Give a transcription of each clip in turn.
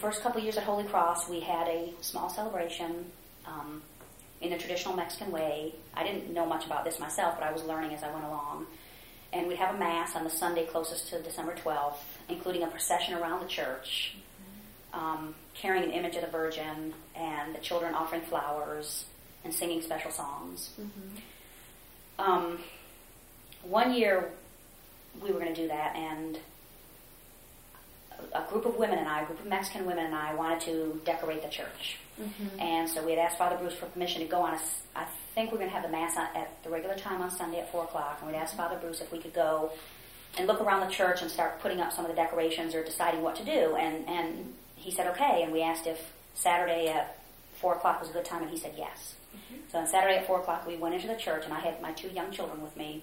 first couple years at Holy Cross, we had a small celebration in the traditional Mexican way. I didn't know much about this myself, but I was learning as I went along. And we'd have a Mass on the Sunday closest to December 12th, including a procession around the church, carrying an image of the Virgin, and the children offering flowers and singing special songs. Mm-hmm. One year, we were going to do that, and a group of Mexican women and I wanted to decorate the church. Mm-hmm. And so we had asked Father Bruce for permission to go on I think we're going to have the Mass at the regular time on Sunday at 4 o'clock, and we'd asked Father Bruce if we could go and look around the church and start putting up some of the decorations or deciding what to do. And he said okay, and we asked if Saturday at 4 o'clock was a good time, and he said yes. Mm-hmm. So on Saturday at 4 o'clock, we went into the church, and I had my 2 young children with me.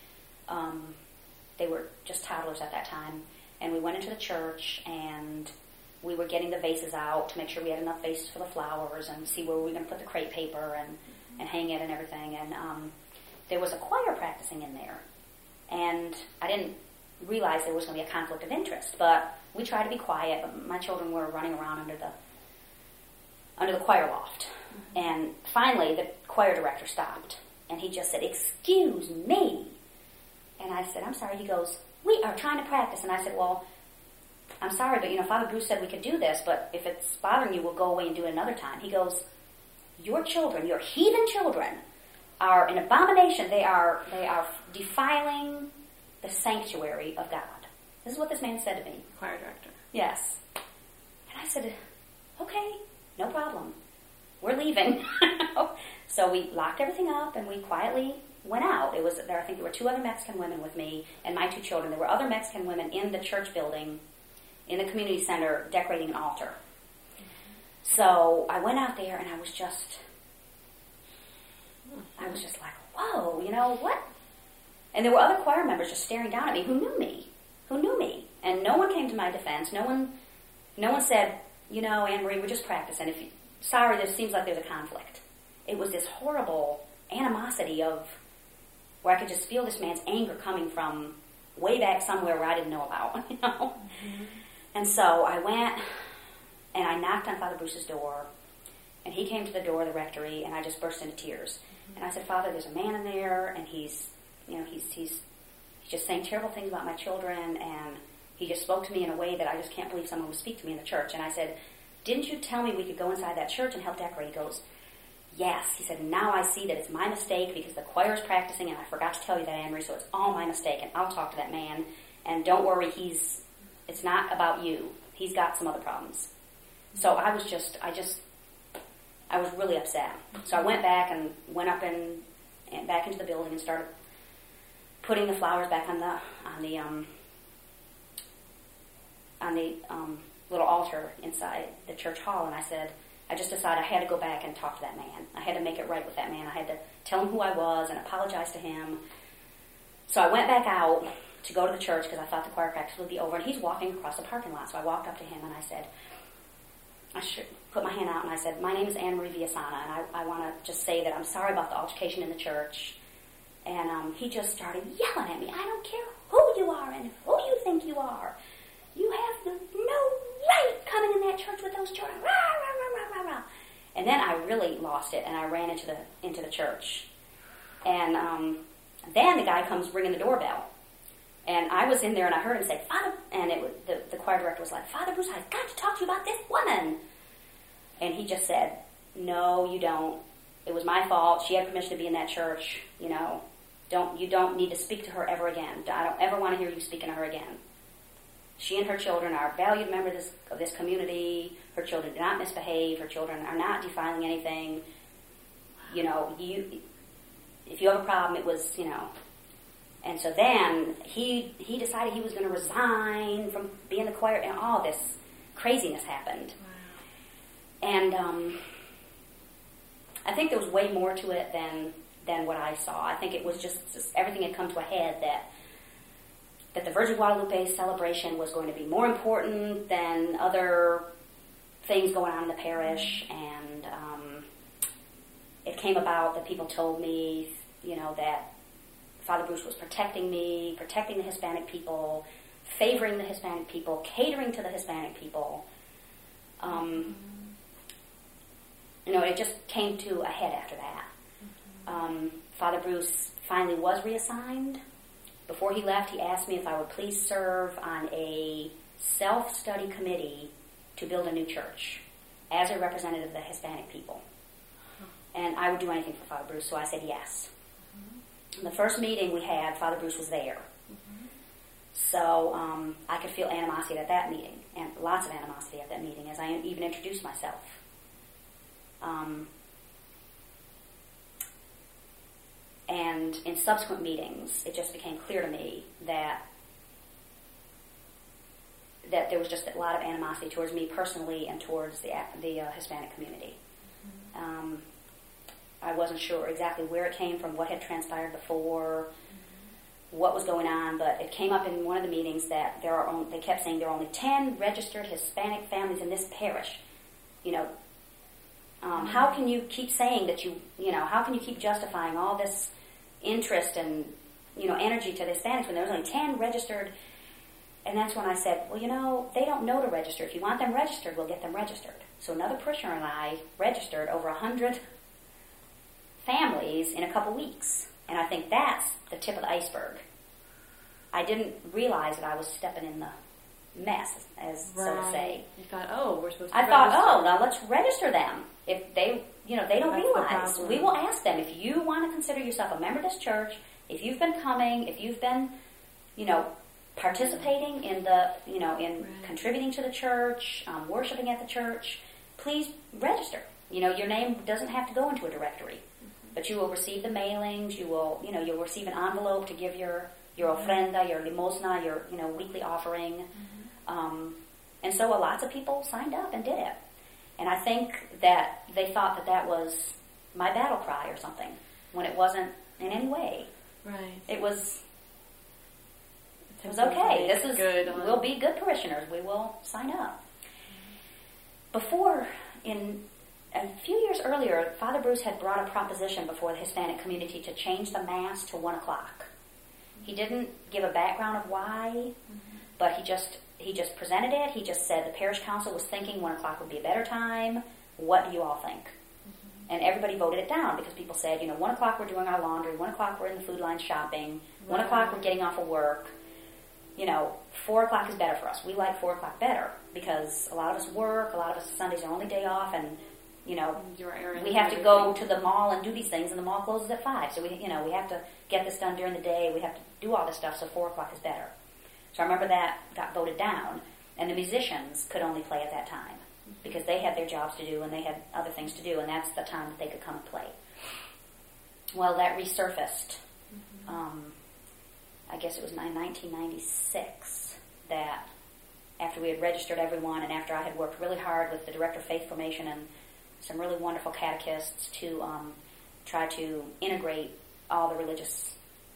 They were just toddlers at that time. And we went into the church, and we were getting the vases out to make sure we had enough vases for the flowers and see where we were going to put the crepe paper and hang it and everything. And there was a choir practicing in there. And I didn't realize there was going to be a conflict of interest. But we tried to be quiet, but my children were running around under the choir loft. Mm-hmm. And finally, the choir director stopped. And he just said, "Excuse me." And I said, "I'm sorry." He goes, "We are trying to practice." And I said, "Well, I'm sorry, but Father Bruce said we could do this, but if it's bothering you, we'll go away and do it another time." He goes, "Your children, your heathen children, are an abomination. They are defiling the sanctuary of God." This is what this man said to me. Choir director. Yes. And I said, "Okay, no problem. We're leaving." So we locked everything up and we quietly went out. I think there were 2 other Mexican women with me and my 2 children. There were other Mexican women in the church building, in the community center, decorating an altar. Mm-hmm. So I went out there and I was just like, whoa, what? And there were other choir members just staring down at me who knew me. And no one came to my defense. No one said, "Anne Marie, we're just practicing. Sorry, there seems like there's a conflict." It was this horrible animosity of where I could just feel this man's anger coming from way back somewhere where I didn't know about, Mm-hmm. And so I went and I knocked on Father Bruce's door, and he came to the door of the rectory, and I just burst into tears. Mm-hmm. And I said, "Father, there's a man in there, and he's just saying terrible things about my children, and he just spoke to me in a way that I just can't believe someone would speak to me in the church." And I said, "Didn't you tell me we could go inside that church and help decorate?" He goes, "Yes." He said, "Now I see that it's my mistake because the choir is practicing, and I forgot to tell you that, Anne Marie, so it's all my mistake, and I'll talk to that man, and don't worry, it's not about you. He's got some other problems." So I was really upset. So I went back and went up and back into the building and started putting the flowers back on the little altar inside the church hall, and I just decided I had to go back and talk to that man. I had to make it right with that man. I had to tell him who I was and apologize to him. So I went back out to go to the church because I thought the choir practice would be over, and he's walking across the parking lot. So I walked up to him and I said, I should put my hand out, and I said, "My name is Anne Marie Villasana, and I want to just say that I'm sorry about the altercation in the church." And he just started yelling at me, "I don't care who you are and who you think you are. You have no right coming in that church with those children." Rah, rah, rah, rah, rah, rah. And then I really lost it, and I ran into the church. And then the guy comes ringing the doorbell. And I was in there, and I heard him say, "Father," and the choir director was like, "Father Bruce, I've got to talk to you about this woman." And he just said, "No, you don't. It was my fault. She had permission to be in that church. You don't need to speak to her ever again. I don't ever want to hear you speaking to her again. She and her children are valued members of this community. Her children do not misbehave. Her children are not defiling anything. If you have a problem, it was, And so then he decided he was going to resign from being the choir, and all this craziness happened. Wow. And I think there was way more to it than what I saw. I think it was just everything had come to a head that the Virgin Guadalupe celebration was going to be more important than other things going on in the parish, and it came about that people told me, that Father Bruce was protecting me, protecting the Hispanic people, favoring the Hispanic people, catering to the Hispanic people. It just came to a head after that. Father Bruce finally was reassigned. Before he left, he asked me if I would please serve on a self-study committee to build a new church as a representative of the Hispanic people. And I would do anything for Father Bruce, so I said yes. The first meeting we had, Father Bruce was there. So I could feel animosity at that meeting, and lots of animosity at that meeting, as I even introduced myself. And in subsequent meetings, it just became clear to me that there was just a lot of animosity towards me personally and towards the Hispanic community. I wasn't sure exactly where it came from, what had transpired before, what was going on, but it came up in one of the meetings that they kept saying there are only 10 registered Hispanic families in this parish. How can you keep saying that how can you keep justifying all this interest and, energy to the Hispanics when there's only 10 registered? And that's when I said, well, they don't know to register. If you want them registered, we'll get them registered. So another parishioner and I registered over 100 families in a couple weeks. And I think that's the tip of the iceberg. I didn't realize that I was stepping in the mess, so to say. You thought, we're supposed to now let's register them. If they, they don't realize. We will ask them, if you want to consider yourself a member of this church, if you've been coming, if you've been, participating in in contributing to the church, worshiping at the church, please register. Your name doesn't have to go into a directory, but you will receive the mailings. You'll receive an envelope to give your ofrenda, your limosna, your weekly offering. And so lots of people signed up and did it. And I think that they thought that was my battle cry or something, when it wasn't in any way. Right. It was okay. This is good. We'll be good parishioners. We will sign up. A few years earlier, Father Bruce had brought a proposition before the Hispanic community to change the Mass to 1 o'clock. He didn't give a background of why, but he just presented it. He just said the parish council was thinking 1 o'clock would be a better time. What do you all think? And everybody voted it down because people said, 1 o'clock we're doing our laundry, 1 o'clock we're in the food line shopping, 1 o'clock we're getting off of work. 4 o'clock is better for us. We like 4 o'clock better because a lot of us work, a lot of us Sunday's our only day off, and we have to go to the mall and do these things, and the mall closes at 5. So we have to get this done during the day. We have to do all this stuff, so 4 o'clock is better. So I remember that got voted down, and the musicians could only play at that time because they had their jobs to do and they had other things to do, and that's the time that they could come and play. Well, that resurfaced. I guess it was 1996 that after we had registered everyone and after I had worked really hard with the Director of Faith Formation and some really wonderful catechists to try to integrate all the religious,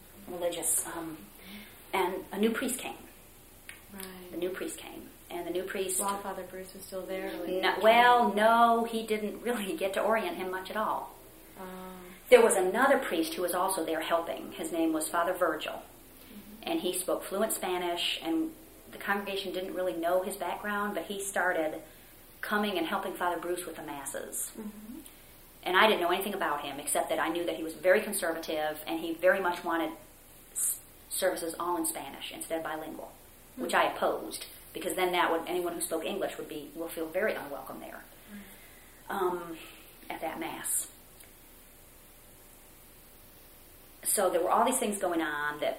and a new priest came. Right. The new priest came. And the new priest... While Father Bruce was still there? No, he didn't really get to orient him much at all. There was another priest who was also there helping. His name was Father Virgil. And he spoke fluent Spanish, and the congregation didn't really know his background, but he started coming and helping Father Bruce with the Masses. And I didn't know anything about him, except that I knew that he was very conservative, and he very much wanted services all in Spanish instead of bilingual, which I opposed, because then anyone who spoke English will feel very unwelcome there at that Mass. So there were all these things going on that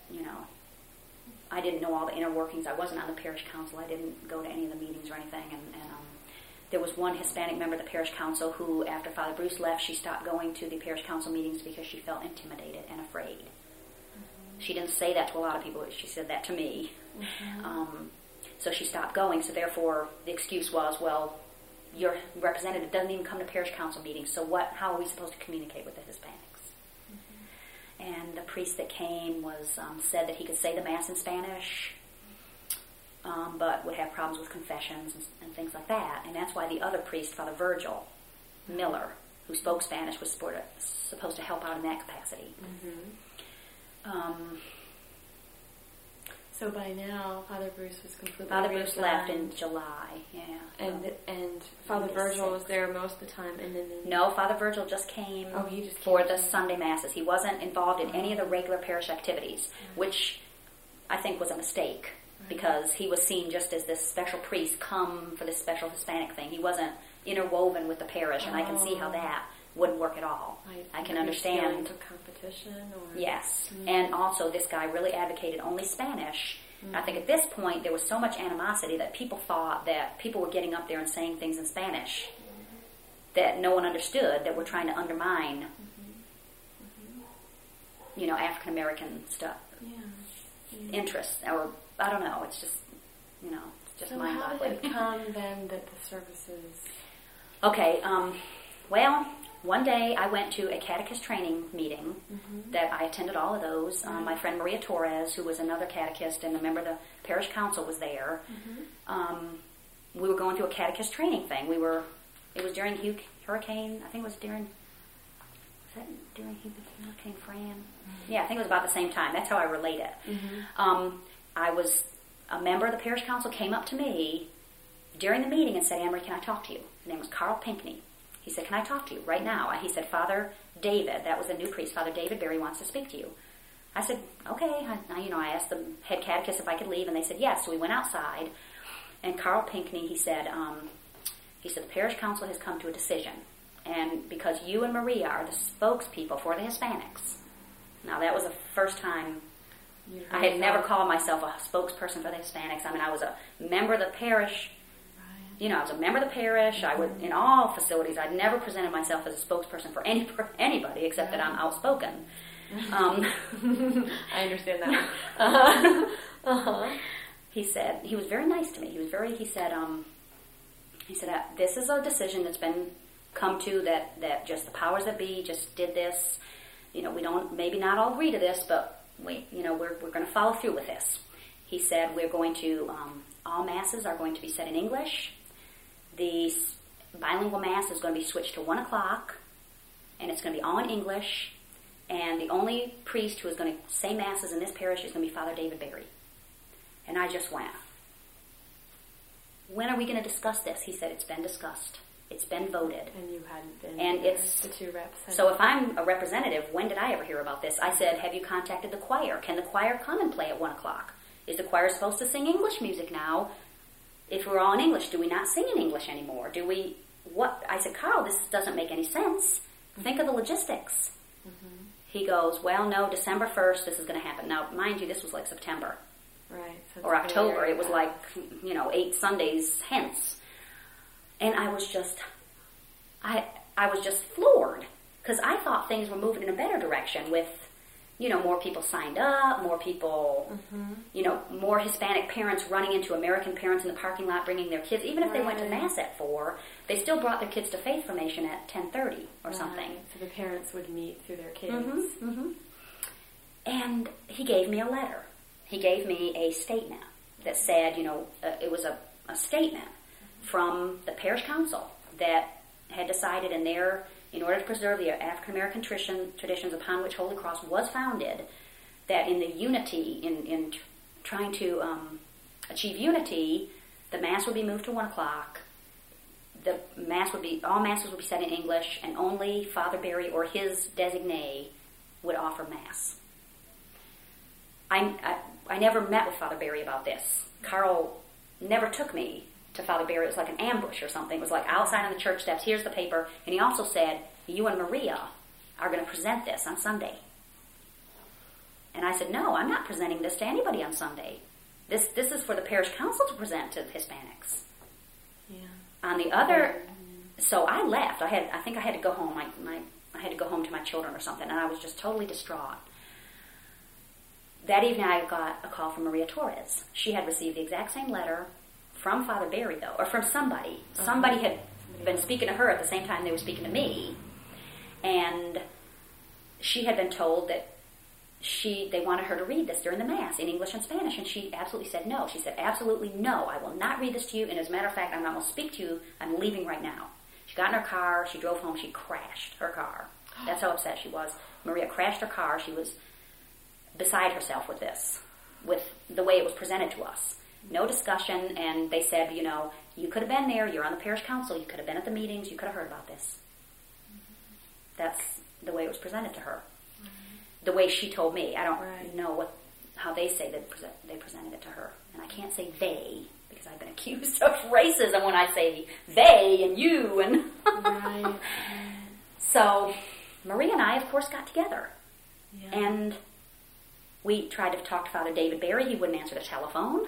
I didn't know all the inner workings. I wasn't on the parish council. I didn't go to any of the meetings or anything. And there was one Hispanic member of the parish council who, after Father Bruce left, she stopped going to the parish council meetings because she felt intimidated and afraid. She didn't say that to a lot of people. She said that to me. So she stopped going. So therefore, the excuse was, well, your representative doesn't even come to parish council meetings. So how are we supposed to communicate with the Hispanics? And the priest that came said that he could say the Mass in Spanish, but would have problems with confessions and things like that. And that's why the other priest, Father Virgil Miller, who spoke Spanish, was supposed to help out in that capacity. So by now, Father Bruce was completely Father Bruce left in reassigned. July, yeah. And Father Virgil was there most of the time, and then No, Father Virgil just came he just for came the to- Sunday Masses. He wasn't involved in any of the regular parish activities, which I think was a mistake, because he was seen just as this special priest come for this special Hispanic thing. He wasn't interwoven with the parish, and I can see how that wouldn't work at all. I can understand. Of competition, or Yes, and also this guy really advocated only Spanish. I think at this point there was so much animosity that people thought that people were getting up there and saying things in Spanish that no one understood, that were trying to undermine, African American stuff, interests, or I don't know. It's just, it's just So how did mind-boggling. it come then that the services? Okay, well, one day I went to a catechist training meeting that I attended all of those. My friend Maria Torres, who was another catechist and a member of the parish council, was there. We were going through a catechist training thing. It was during Hurricane, I think it was during Hurricane Fran? Yeah, I think it was about the same time. That's how I relate it. A member of the parish council came up to me during the meeting and said, "Anne-Marie, can I talk to you?" His name was Carl Pinckney. He said, "Can I talk to you right now?" He said, "Father David," that was a new priest, "Father David Berry wants to speak to you." I said, "Okay." I asked the head catechist if I could leave, and they said yes. So we went outside, and Carl Pinckney, he said, the parish council has come to a decision, and because you and Maria are the spokespeople for the Hispanics. Now, that was the first time I had never called myself a spokesperson for the Hispanics. I was a member of the parish. I was a member of the parish. I would, in all facilities, I'd never presented myself as a spokesperson for anybody except that I'm outspoken. I understand that. He said, he was very nice to me. He said, this is a decision that's been come to that just the powers that be just did this. We don't, maybe not all agree to this, but we're going to follow through with this. He said, we're going to, all masses are going to be said in English. The bilingual mass is going to be switched to 1 o'clock, and it's going to be all in English, and the only priest who is going to say masses in this parish is going to be Father David Berry. And I just went, when are we going to discuss this? He said, it's been discussed. It's been voted. And you hadn't been. And it's the two reps. So if I'm a representative, when did I ever hear about this? I said, have you contacted the choir? Can the choir come and play at 1 o'clock? Is the choir supposed to sing English music now? If we're all in English, do we not sing in English anymore? What? I said, Carl, this doesn't make any sense. Think of the logistics. He goes, well, no, December 1st, this is going to happen. Now, mind you, this was like September. Right. So Or October. It was like, 8 Sundays hence. And I was just floored, because I thought things were moving in a better direction with, more people signed up, more people, more Hispanic parents running into American parents in the parking lot bringing their kids. Even if they went to Mass at 4, they still brought their kids to faith formation at 10:30 or something. So the parents would meet through their kids. And he gave me a letter. He gave me a statement that said, it was a statement from the parish council that had decided in order to preserve the African American traditions upon which Holy Cross was founded, that in the unity, in trying to achieve unity, the Mass would be moved to 1 o'clock. All Masses would be said in English, and only Father Berry or his designee would offer Mass. I never met with Father Berry about this. Carl never took me to Father Berry. It was like an ambush or something. It was like outside on the church steps, here's the paper. And he also said, you and Maria are going to present this on Sunday. And I said, no, I'm not presenting this to anybody on Sunday. This is for the parish council to present to the Hispanics. Yeah. On the other, so I left. I think I had to go home. I had to go home to my children or something, and I was just totally distraught. That evening I got a call from Maria Torres. She had received the exact same letter from Father Berry, though, or from somebody. Somebody had been speaking to her at the same time they were speaking to me, and she had been told that they wanted her to read this during the Mass in English and Spanish, and she absolutely said no. She said, absolutely no, I will not read this to you, and as a matter of fact, I'm not going to speak to you. I'm leaving right now. She got in her car, she drove home, she crashed her car. That's how upset she was. Maria crashed her car. She was beside herself with this. with the way it was presented to us. No discussion, and they said, you could have been there, you're on the parish council, you could have been at the meetings, you could have heard about this. That's the way it was presented to her. The way she told me. I don't know how they say they presented it to her. And I can't say they, because I've been accused of racism when I say they and you. And So Marie and I, of course, got together. Yeah. And we tried to talk to Father David Barry. He wouldn't answer the telephone.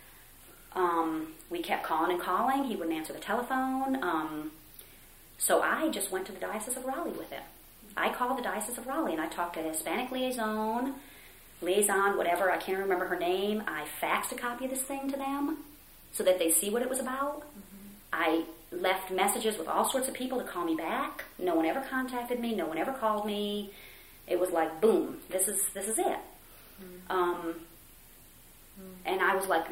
We kept calling and calling. He wouldn't answer the telephone. So I just went to the Diocese of Raleigh with him. I called the Diocese of Raleigh, and I talked to the Hispanic liaison, whatever, I can't remember her name. I faxed a copy of this thing to them so that they see what it was about. I left messages with all sorts of people to call me back. No one ever contacted me. No one ever called me. It was like, boom, this is it. And I was like,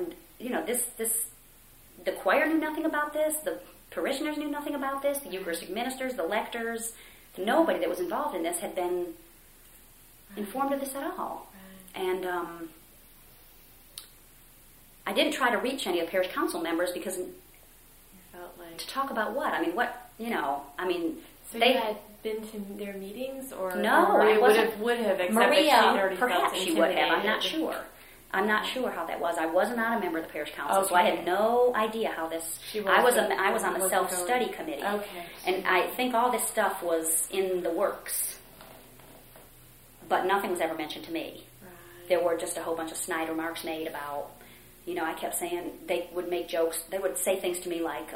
the choir knew nothing about this. The parishioners knew nothing about this. The Eucharistic ministers, the lectors, nobody that was involved in this had been informed of this at all. And I didn't try to reach any of the parish council members because to talk about what? I mean, So they had been to their meetings, or no? Maria would have. Except Maria, that she'd already perhaps felt she would have. I'm not intimidated. sure. I'm not sure how that was. I was not a member of the parish council, so I Okay. had no idea how this. I was on the self-study committee, Okay. and I think all this stuff was in the works, but nothing was ever mentioned to me. Right. There were just a whole bunch of snide remarks made about. I kept saying they would make jokes. They would say things to me like.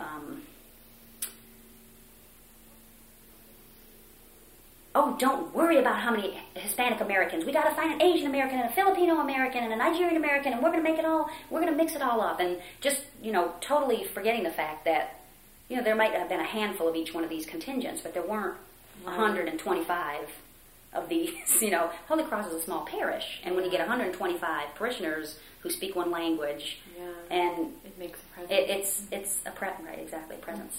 Oh, don't worry about how many Hispanic Americans. We got to find an Asian American and a Filipino American and a Nigerian American, and we're going to mix it all up. And just, totally forgetting the fact that, there might have been a handful of each one of these contingents, but there weren't 125 of these. Holy Cross is a small parish, and when you get 125 parishioners who speak one language, and it makes a presence. It's a right, exactly, presence.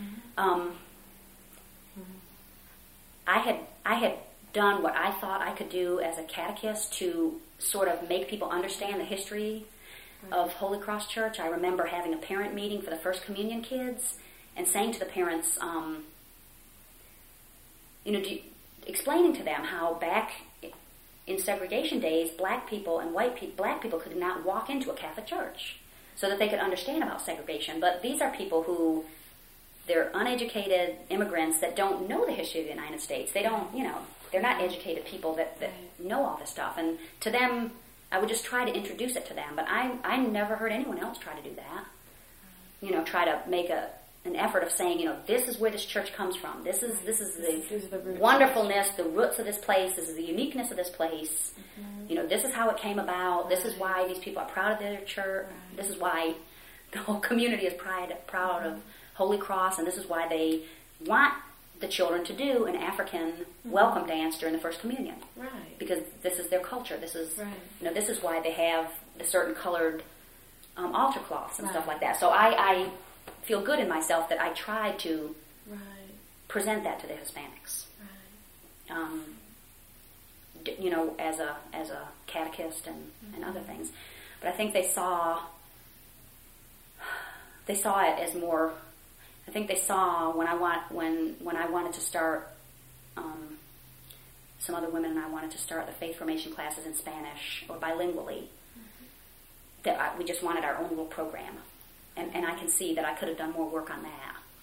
I had done what I thought I could do as a catechist to sort of make people understand the history of Holy Cross Church. I remember having a parent meeting for the First Communion kids and saying to the parents, explaining to them how back in segregation days, black people and black people could not walk into a Catholic church so that they could understand about segregation. But these are people who... They're uneducated immigrants that don't know the history of the United States. They don't, they're not educated people that know all this stuff. And to them, I would just try to introduce it to them. But I never heard anyone else try to do that. Try to make an effort of saying, this is where this church comes from. This is the wonderfulness, the roots of this place. This is the uniqueness of this place. This is how it came about. This is why these people are proud of their church. This is why the whole community is proud of Holy Cross, and this is why they want the children to do an African welcome dance during the First Communion. Right. Because this is their culture. This is this is why they have the certain colored altar cloths and stuff like that. So I feel good in myself that I tried to present that to the Hispanics. As a catechist and other things. But I think they saw it as more. I think they saw when I wanted to start. Some other women and I wanted to start the faith formation classes in Spanish or bilingually. That we just wanted our own little program, and I can see that I could have done more work on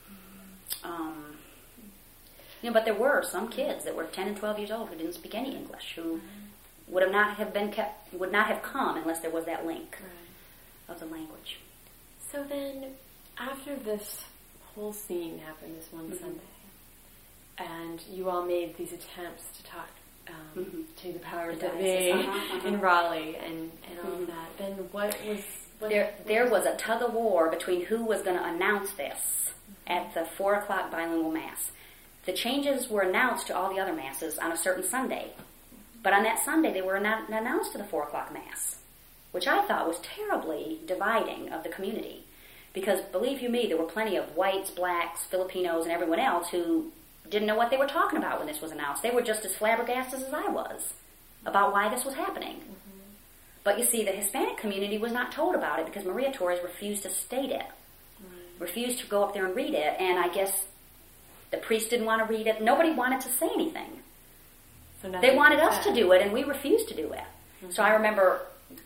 that. But there were some kids that were 10 and 12 years old who didn't speak any English, who would not have come unless there was that link of the language. So then, after this whole scene happened this one Sunday, and you all made these attempts to talk to the powers that be in Raleigh and all of that, then what was... There was a tug of war between who was going to announce this at the 4 o'clock bilingual Mass. The changes were announced to all the other Masses on a certain Sunday. But on that Sunday, they were not announced to the 4 o'clock Mass, which I thought was terribly dividing of the community. Because, believe you me, there were plenty of whites, blacks, Filipinos, and everyone else who didn't know what they were talking about when this was announced. They were just as flabbergasted as I was about why this was happening. But you see, the Hispanic community was not told about it because Maria Torres refused to state it, refused to go up there and read it, and I guess the priest didn't want to read it. Nobody wanted to say anything. So they wanted us to do it, and we refused to do it. Mm-hmm. So I remember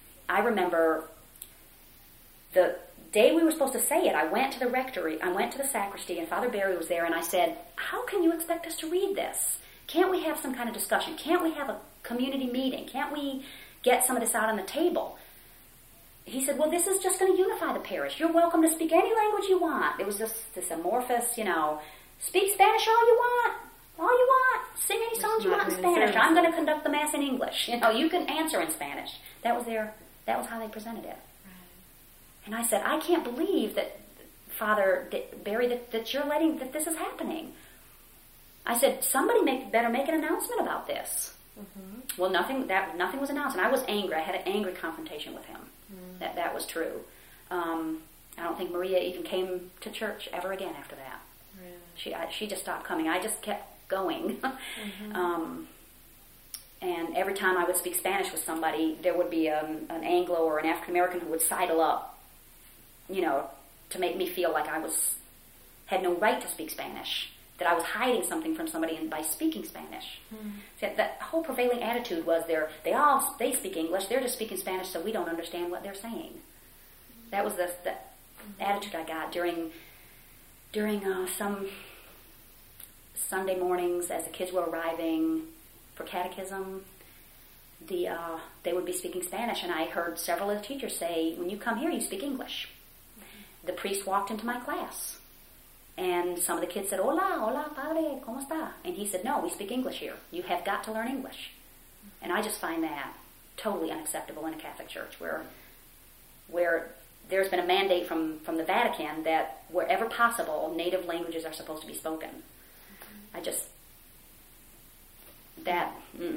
the day we were supposed to say it, I went to the rectory, I went to the sacristy, and Father Barry was there, and I said, how can you expect us to read this? Can't we have some kind of discussion? Can't we have a community meeting? Can't we get some of this out on the table? He said, well, this is just going to unify the parish. You're welcome to speak any language you want. It was just this amorphous, speak Spanish all you want. All you want. Sing any songs you want in Spanish. I'm going to conduct the Mass in English. You can answer in Spanish. That was how they presented it. And I said, I can't believe that, Father Barry, that you're letting, that this is happening. I said, somebody better make an announcement about this. Mm-hmm. Well, nothing was announced. And I was angry. I had an angry confrontation with him. Mm. That was true. I don't think Maria even came to church ever again after that. Really? She just stopped coming. I just kept going. Mm-hmm. And every time I would speak Spanish with somebody, there would be an Anglo or an African American who would sidle up, to make me feel like I had no right to speak Spanish, that I was hiding something from somebody by speaking Spanish. Mm. So that whole prevailing attitude was they speak English, they're just speaking Spanish, so we don't understand what they're saying. That was the attitude I got during some Sunday mornings as the kids were arriving for catechism. They would be speaking Spanish, and I heard several of the teachers say, when you come here, you speak English. The priest walked into my class, and some of the kids said, hola, padre, ¿cómo está? And he said, no, we speak English here. You have got to learn English. And I just find that totally unacceptable in a Catholic church, where there's been a mandate from the Vatican that wherever possible, native languages are supposed to be spoken. I just... that...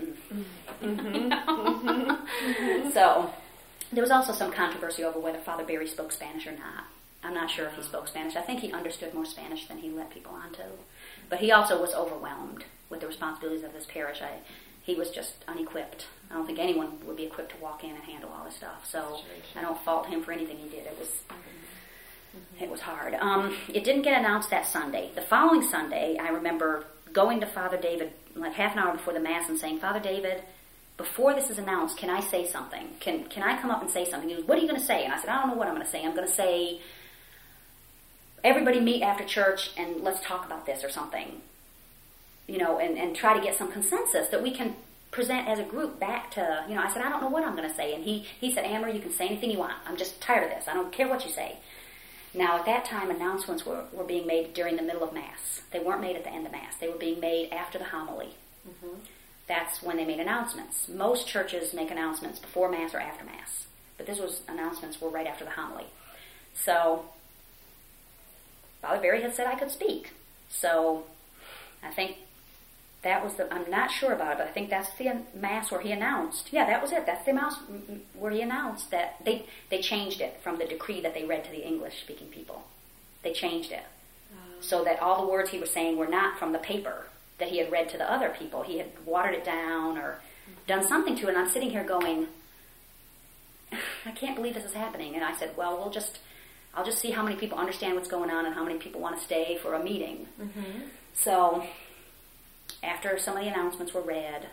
Mm-hmm. So, there was also some controversy over whether Father Barry spoke Spanish or not. I'm not sure if he spoke Spanish. I think he understood more Spanish than he let people onto. But he also was overwhelmed with the responsibilities of this parish. He was just unequipped. I don't think anyone would be equipped to walk in and handle all this stuff. So I don't fault him for anything he did. It was hard. It didn't get announced that Sunday. The following Sunday, I remember going to Father David like half an hour before the Mass and saying, Father David, before this is announced, can I say something? Can I come up and say something? He goes, what are you going to say? And I said, I don't know what I'm going to say. I'm going to say, everybody meet after church and let's talk about this or something. And try to get some consensus that we can present as a group back to, I said, I don't know what I'm going to say. And he said, Amber, you can say anything you want. I'm just tired of this. I don't care what you say. Now, at that time, announcements were being made during the middle of Mass. They weren't made at the end of Mass. They were being made after the homily. Mm-hmm. That's when they made announcements. Most churches make announcements before Mass or after Mass. But announcements were right after the homily. So, Father Barry had said I could speak. So, I think that was I'm not sure about it, but I think that's the Mass where he announced. Yeah, that was it. That's the Mass where he announced that they changed it from the decree that they read to the English-speaking people. They changed it. So that all the words he was saying were not from the paper that he had read to the other people. He had watered it down or done something to it, and I'm sitting here going, I can't believe this is happening. And I said, well, I'll just see how many people understand what's going on and how many people want to stay for a meeting. Mm-hmm. So, after some of the announcements were read,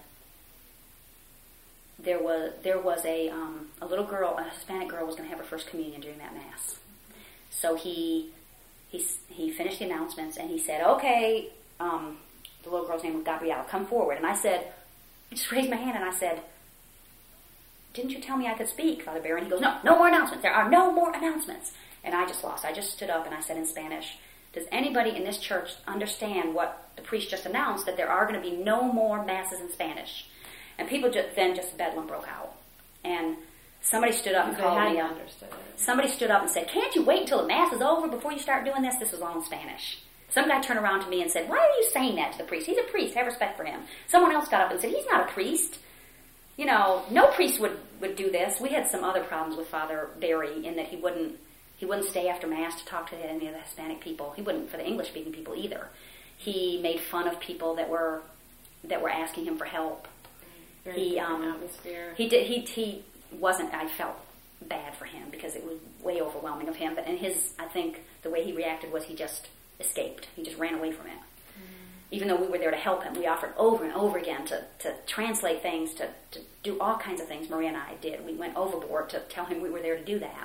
there was a little girl, a Hispanic girl, was going to have her first communion during that Mass. So he finished the announcements and he said, okay, the little girl's name was Gabrielle, come forward. And I just raised my hand and I said, didn't you tell me I could speak, Father Barry? And he goes, no more announcements. There are no more announcements. And I just lost. I just stood up and I said in Spanish, does anybody in this church understand what the priest just announced, that there are going to be no more Masses in Spanish? And people just bedlam broke out. And somebody stood up and called me up. Somebody stood up and said, can't you wait until the Mass is over before you start doing this? This was all in Spanish. Some guy turned around to me and said, why are you saying that to the priest? He's a priest. Have respect for him. Someone else got up and said, he's not a priest. No priest would do this. We had some other problems with Father Barry in that he wouldn't stay after Mass to talk to any of the Hispanic people. He wouldn't for the English-speaking people either. He made fun of people that were asking him for help. Very atmosphere. He I felt bad for him because it was way overwhelming of him. But in I think the way he reacted was he just escaped. He just ran away from it. Even though we were there to help him, we offered over and over again to translate things, to do all kinds of things. Maria and I did. We went overboard to tell him we were there to do that.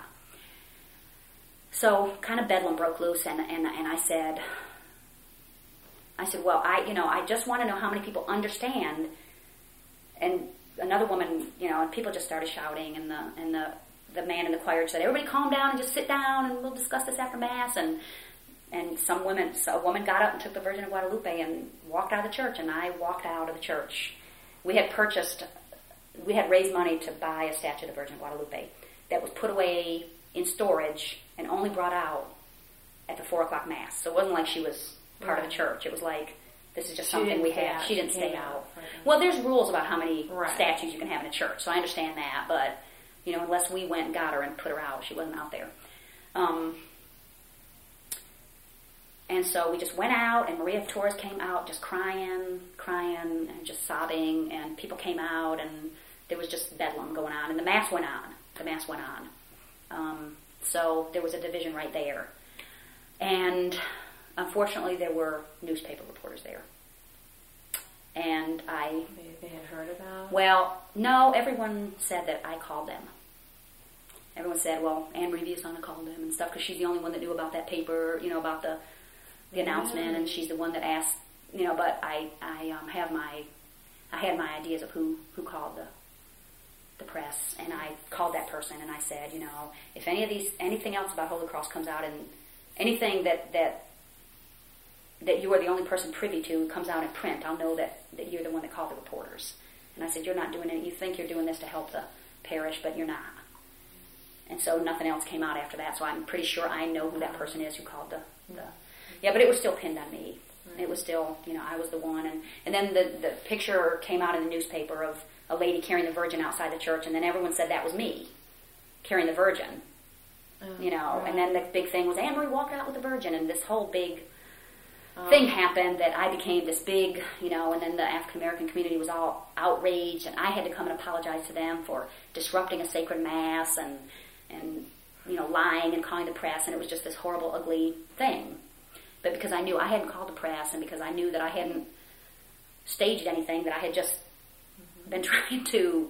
So kind of bedlam broke loose, and I said, well, I just want to know how many people understand. And another woman, and people just started shouting, and the man in the choir said, everybody calm down and just sit down, and we'll discuss this after Mass. And a woman got up and took the Virgin of Guadalupe and walked out of the church, and I walked out of the church. We had raised money to buy a statue of the Virgin of Guadalupe that was put away in storage and only brought out at the 4 o'clock Mass. So it wasn't like she was part of the church. It was like, this is just something we have. She didn't stay out. Well, there's rules about how many statues you can have in a church, so I understand that, but, unless we went and got her and put her out, she wasn't out there. And so we just went out, and Maria Torres came out just crying, and just sobbing, and people came out, and there was just bedlam going on, and the Mass went on. So there was a division right there. And unfortunately, there were newspaper reporters there. And They had heard about? Well, no, everyone said that I called them. Everyone said, well, Anne Marie Villasana called them and stuff, because she's the only one that knew about that paper, about the announcement, and she's the one that asked, but I had my ideas of who called the press, and I called that person, and I said, if anything else about Holy Cross comes out, and anything that you are the only person privy to comes out in print, I'll know that you're the one that called the reporters. And I said, you're not doing it, you think you're doing this to help the parish, but you're not. And so nothing else came out after that, so I'm pretty sure I know who that person is who called the yeah, but it was still pinned on me. Right. It was still, I was the one. And then the picture came out in the newspaper of a lady carrying the Virgin outside the church, and then everyone said that was me, carrying the Virgin. Right. And then the big thing was, Anne Marie walked out with the Virgin, and this whole big thing happened that I became this big, and then the African American community was all outraged, and I had to come and apologize to them for disrupting a sacred Mass and lying and calling the press, and it was just this horrible, ugly thing. But because I knew I hadn't called the press, and because I knew that I hadn't staged anything, that I had just been trying to,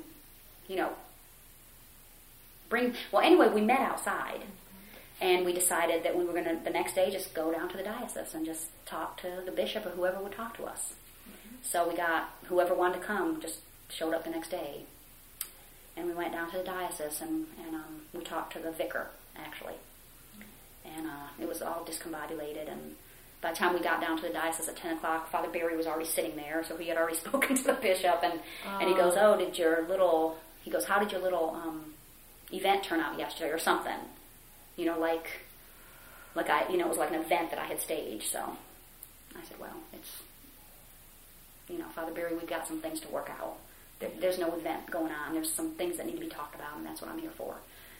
bring... Well, anyway, we met outside, and we decided that we were going to, the next day, just go down to the diocese and just talk to the bishop or whoever would talk to us. So we got, whoever wanted to come just showed up the next day. And we went down to the diocese, and we talked to the vicar, actually. And it was all discombobulated, and by the time we got down to the diocese at 10 o'clock, Father Barry was already sitting there, so he had already spoken to the bishop, and he goes, how did your little event turn out yesterday, or something? It was like an event that I had staged, so I said, well, it's, Father Barry, we've got some things to work out. There's no event going on. There's some things that need to be talked about, and that's what I'm here for.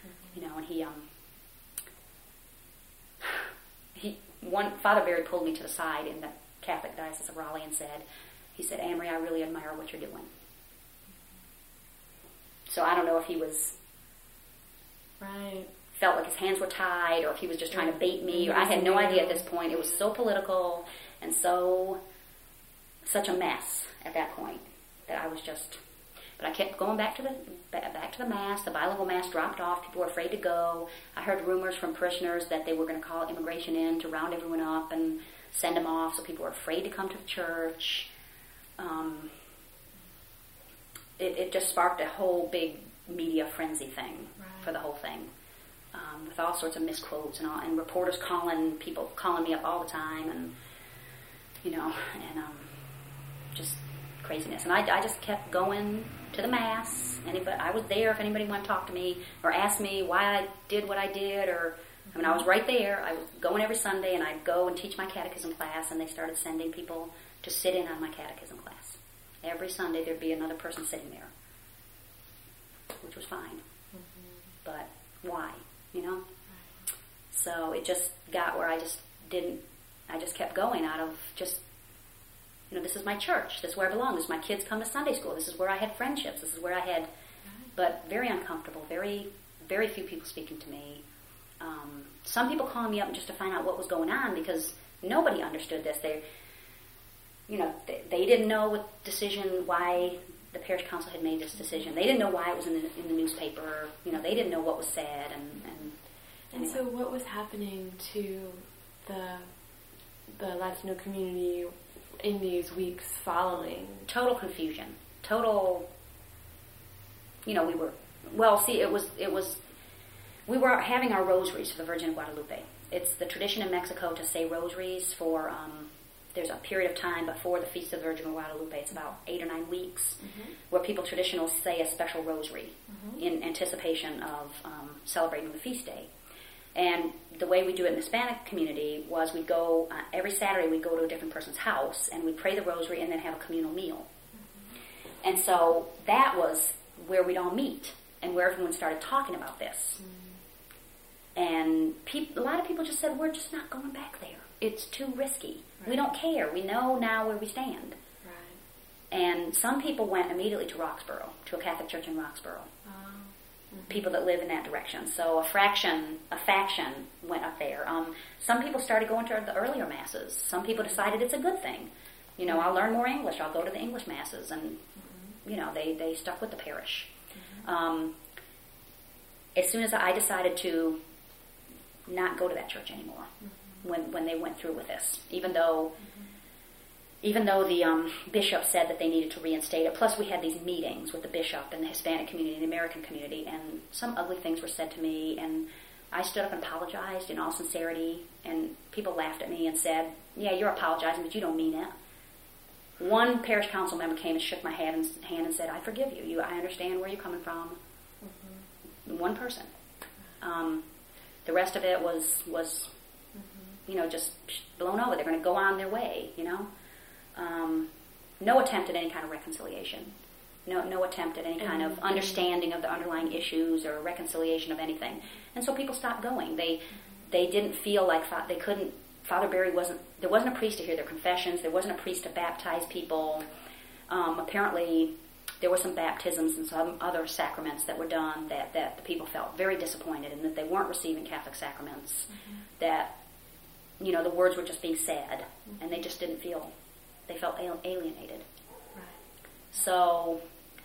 And Father Barry pulled me to the side in the Catholic Diocese of Raleigh and said, Anne Marie, I really admire what you're doing. So I don't know if he was felt like his hands were tied, or if he was just trying to bait me, or I had no idea at this point. It was so political and such a mess at that point that I was just... But I kept going back to the Mass. The bilingual Mass dropped off. People were afraid to go. I heard rumors from parishioners that they were going to call immigration in to round everyone up and send them off, so people were afraid to come to the church. It just sparked a whole big media frenzy thing for the whole thing, with all sorts of misquotes and reporters calling me up all the time, and just craziness. And I just kept going to the Mass. I was there if anybody wanted to talk to me or ask me why I did what I did, I was right there. I was going every Sunday, and I'd go and teach my catechism class, and they started sending people to sit in on my catechism class. Every Sunday there'd be another person sitting there, which was fine. But why, So it just got where I just kept going out of just, this is my church. This is where I belong. This is my kids come to Sunday school. This is where I had friendships. This is where I had, but very uncomfortable. Very, very few people speaking to me. Some people calling me up just to find out what was going on because nobody understood this. They didn't know what decision, why the parish council had made this decision. They didn't know why it was in the newspaper. They didn't know what was said. And so what was happening to the Latino community in these weeks following? Total confusion. We were having our rosaries for the Virgin of Guadalupe. It's the tradition in Mexico to say rosaries for, there's a period of time before the Feast of the Virgin of Guadalupe. It's about 8 or 9 weeks, where people traditionally say a special rosary in anticipation of celebrating the feast day. And the way we do it in the Hispanic community was we'd go, every Saturday we'd go to a different person's house, and we'd pray the rosary and then have a communal meal. And so that was where we'd all meet, and where everyone started talking about this. And a lot of people just said, we're just not going back there. It's too risky. Right. We don't care. We know now where we stand. Right. And some people went immediately to Roxborough, to a Catholic church in Roxborough. People that live in that direction. So a faction went up there. Some people started going to the earlier masses. Some people decided it's a good thing. I'll learn more English. I'll go to the English masses. And, they stuck with the parish. As soon as I decided to not go to that church anymore, when they went through with this, even though the bishop said that they needed to reinstate it. Plus, we had these meetings with the bishop and the Hispanic community and the American community, and some ugly things were said to me, and I stood up and apologized in all sincerity, and people laughed at me and said, yeah, you're apologizing, but you don't mean it. One parish council member came and shook my hand and said, I forgive you. I understand where you're coming from. One person. The rest of it was just blown over. They're going to go on their way, No attempt at any kind of reconciliation. No attempt at any kind of understanding of the underlying issues or reconciliation of anything. And so people stopped going. They didn't feel like they couldn't. Father Barry there wasn't a priest to hear their confessions. There wasn't a priest to baptize people. Apparently, there were some baptisms and some other sacraments that were done that the people felt very disappointed in, that they weren't receiving Catholic sacraments, that, the words were just being said, and they just didn't feel, they felt alienated. Right. So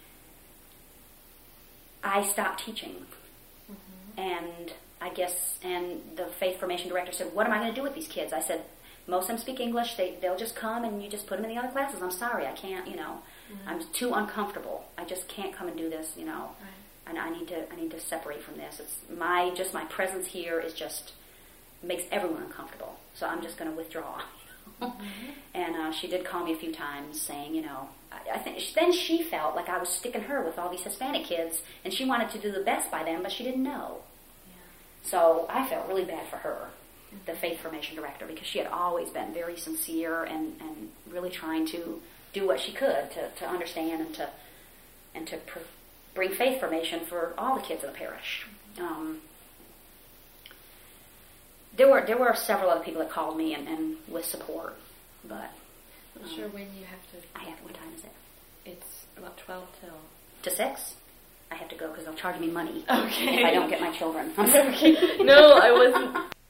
I stopped teaching, and the faith formation director said, what am I going to do with these kids? I said, most of them speak English. They'll just come and you just put them in the other classes. I'm sorry, I can't, I'm too uncomfortable. I just can't come and do this, Right. And I need to separate from this. It's my presence here is just makes everyone uncomfortable. So I'm just going to withdraw. And she did call me a few times saying, I think then she felt like I was sticking her with all these Hispanic kids, and she wanted to do the best by them, but she didn't know. Yeah. So I felt really bad for her, the faith formation director, because she had always been very sincere and really trying to do what she could to understand and to bring faith formation for all the kids of the parish. There were several other people that called me and with support, but I'm sure when you have to. What time is it? It's about 12 till to 6. I have to go because they'll charge me money if I don't get my children. Okay. No, I wasn't.